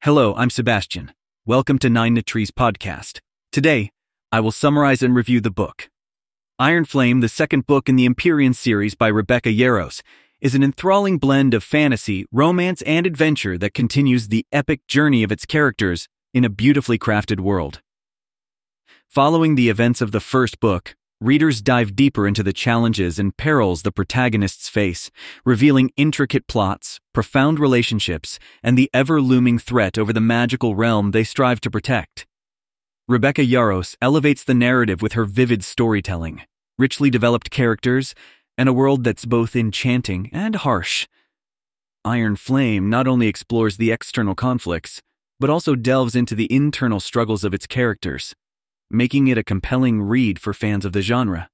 Hello, I'm Sebastian. Welcome to Nine Trees Podcast. Today, I will summarize and review the book. Iron Flame, the second book in the Empyrean series by Rebecca Yarros, is an enthralling blend of fantasy, romance, and adventure that continues the epic journey of its characters in a beautifully crafted world. Following the events of the first book, readers dive deeper into the challenges and perils the protagonists face, revealing intricate plots, profound relationships, and the ever-looming threat over the magical realm they strive to protect. Rebecca Yarros elevates the narrative with her vivid storytelling, richly developed characters, and a world that's both enchanting and harsh. Iron Flame not only explores the external conflicts, but also delves into the internal struggles of its characters, making it a compelling read for fans of the genre.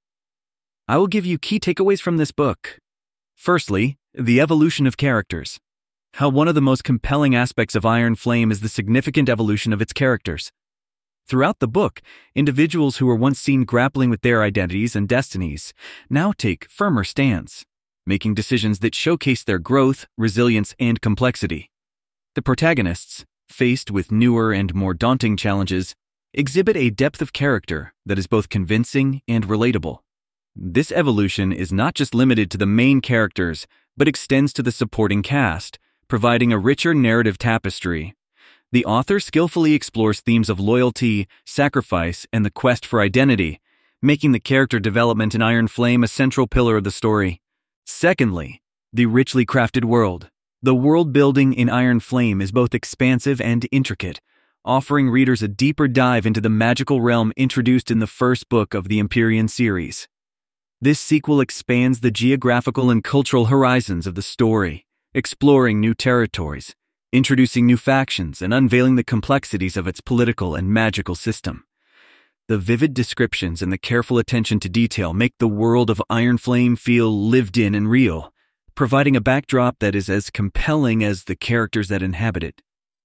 I will give you key takeaways from this book. Firstly, the evolution of characters. How one of the most compelling aspects of Iron Flame is the significant evolution of its characters. Throughout the book, individuals who were once seen grappling with their identities and destinies now take firmer stands, making decisions that showcase their growth, resilience, and complexity. The protagonists, faced with newer and more daunting challenges, exhibit a depth of character that is both convincing and relatable. This evolution is not just limited to the main characters, but extends to the supporting cast, providing a richer narrative tapestry. The author skillfully explores themes of loyalty, sacrifice, and the quest for identity, making the character development in Iron Flame a central pillar of the story. Secondly, the richly crafted world. The world building in Iron Flame is both expansive and intricate, offering readers a deeper dive into the magical realm introduced in the first book of the Empyrean series. This sequel expands the geographical and cultural horizons of the story, exploring new territories, introducing new factions, and unveiling the complexities of its political and magical system. The vivid descriptions and the careful attention to detail make the world of Iron Flame feel lived in and real, providing a backdrop that is as compelling as the characters that inhabit it.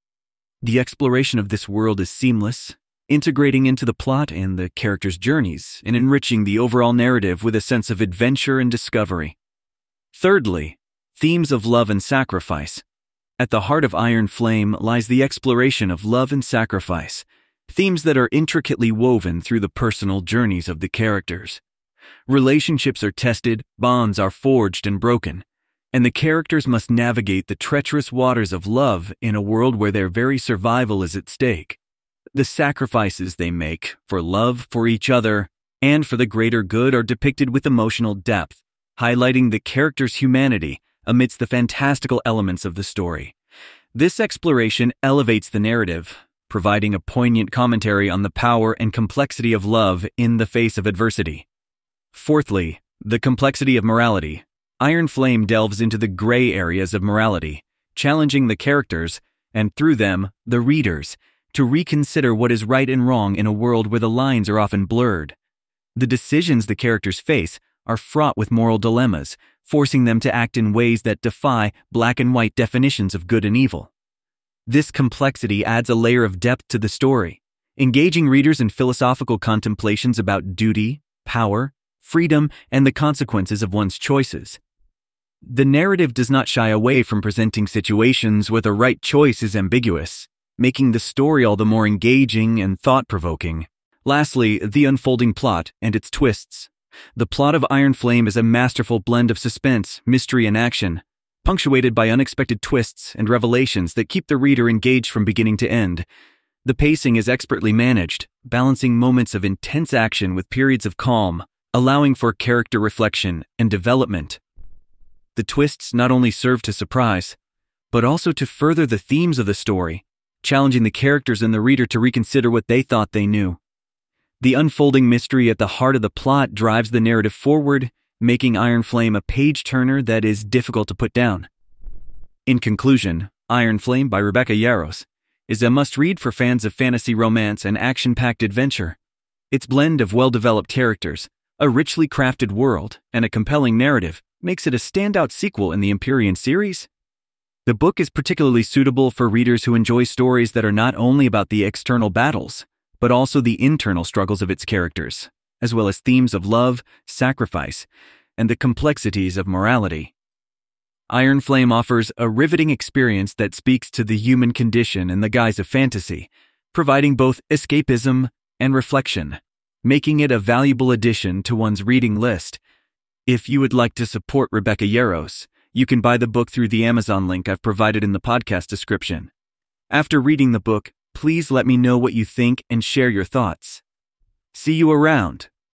The exploration of this world is seamless, integrating into the plot and the characters' journeys and enriching the overall narrative with a sense of adventure and discovery. Thirdly, themes of love and sacrifice. At the heart of Iron Flame lies the exploration of love and sacrifice, themes that are intricately woven through the personal journeys of the characters. Relationships are tested, bonds are forged and broken, and the characters must navigate the treacherous waters of love in a world where their very survival is at stake. The sacrifices they make for love, for each other, and for the greater good are depicted with emotional depth, highlighting the characters' humanity amidst the fantastical elements of the story. This exploration elevates the narrative, providing a poignant commentary on the power and complexity of love in the face of adversity. Fourthly, the complexity of morality. Iron Flame delves into the gray areas of morality, challenging the characters, and through them, the readers, to reconsider what is right and wrong in a world where the lines are often blurred. The decisions the characters face are fraught with moral dilemmas, forcing them to act in ways that defy black and white definitions of good and evil. This complexity adds a layer of depth to the story, engaging readers in philosophical contemplations about duty, power, freedom, and the consequences of one's choices. The narrative does not shy away from presenting situations where the right choice is ambiguous, making the story all the more engaging and thought-provoking. Lastly, the unfolding plot and its twists. The plot of Iron Flame is a masterful blend of suspense, mystery, and action, punctuated by unexpected twists and revelations that keep the reader engaged from beginning to end. The pacing is expertly managed, balancing moments of intense action with periods of calm, allowing for character reflection and development. The twists not only serve to surprise, but also to further the themes of the story, challenging the characters and the reader to reconsider what they thought they knew. The unfolding mystery at the heart of the plot drives the narrative forward, making Iron Flame a page-turner that is difficult to put down. In conclusion, Iron Flame by Rebecca Yarros is a must-read for fans of fantasy romance and action-packed adventure. Its blend of well-developed characters, a richly crafted world, and a compelling narrative makes it a standout sequel in the Empyrean series. The book is particularly suitable for readers who enjoy stories that are not only about the external battles, but also the internal struggles of its characters, as well as themes of love, sacrifice, and the complexities of morality. Iron Flame offers a riveting experience that speaks to the human condition in the guise of fantasy, providing both escapism and reflection, making it a valuable addition to one's reading list. If you would like to support Rebecca Yarros, you can buy the book through the Amazon link I've provided in the podcast description. After reading the book, please let me know what you think and share your thoughts. See you around.